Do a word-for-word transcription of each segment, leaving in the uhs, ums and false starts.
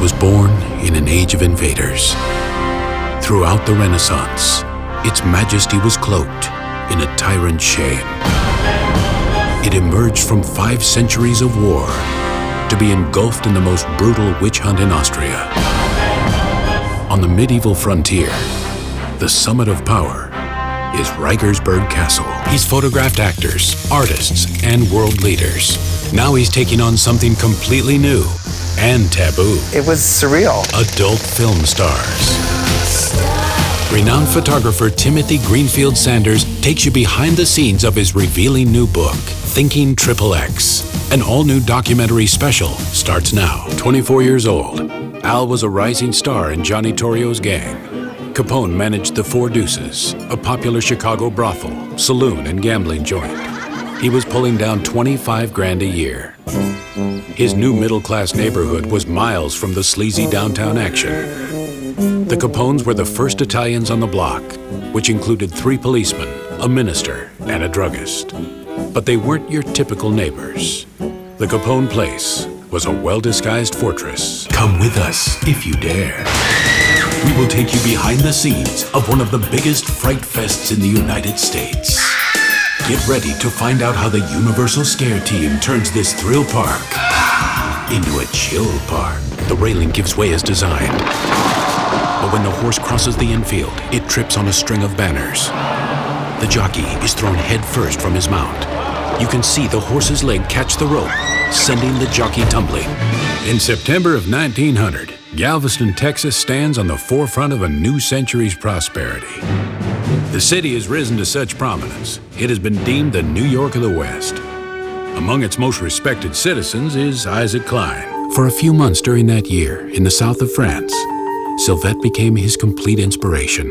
was born in an age of invaders. Throughout the Renaissance, its majesty was cloaked in a tyrant's shame. It emerged from five centuries of war to be engulfed in the most brutal witch hunt in Austria. On the medieval frontier, the summit of power is Reigersberg Castle. He's photographed actors, artists, and world leaders. Now he's taking on something completely new and taboo. It was surreal. Adult film stars. Renowned photographer Timothy Greenfield Sanders takes you behind the scenes of his revealing new book, Thinking Triple X. An all-new documentary special starts now. twenty-four years old, Al was a rising star in Johnny Torrio's gang. Capone managed the Four Deuces, a popular Chicago brothel, saloon, and gambling joint. He was pulling down twenty-five grand a year. His new middle-class neighborhood was miles from the sleazy downtown action. The Capones were the first Italians on the block, which included three policemen, a minister, and a druggist. But they weren't your typical neighbors. The Capone place was a well-disguised fortress. Come with us, if you dare. We will take you behind the scenes of one of the biggest fright fests in the United States. Get ready to find out how the Universal Scare Team turns this thrill park into a chill park. The railing gives way as designed. But when the horse crosses the infield, it trips on a string of banners. The jockey is thrown head first from his mount. You can see the horse's leg catch the rope, sending the jockey tumbling. In September of nineteen hundred, Galveston, Texas stands on the forefront of a new century's prosperity. The city has risen to such prominence, it has been deemed the New York of the West. Among its most respected citizens is Isaac Klein. For a few months during that year, in the south of France, Sylvette became his complete inspiration.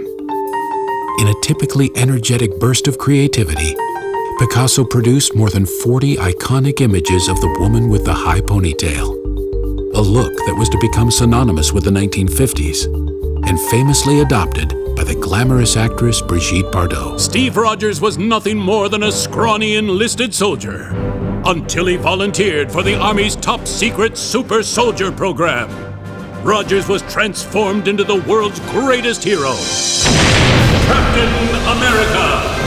In a typically energetic burst of creativity, Picasso produced more than forty iconic images of the woman with the high ponytail, a look that was to become synonymous with the nineteen fifties and famously adopted by the glamorous actress Brigitte Bardot. Steve Rogers was nothing more than a scrawny enlisted soldier until he volunteered for the Army's top-secret super soldier program. Rogers was transformed into the world's greatest hero, Captain America.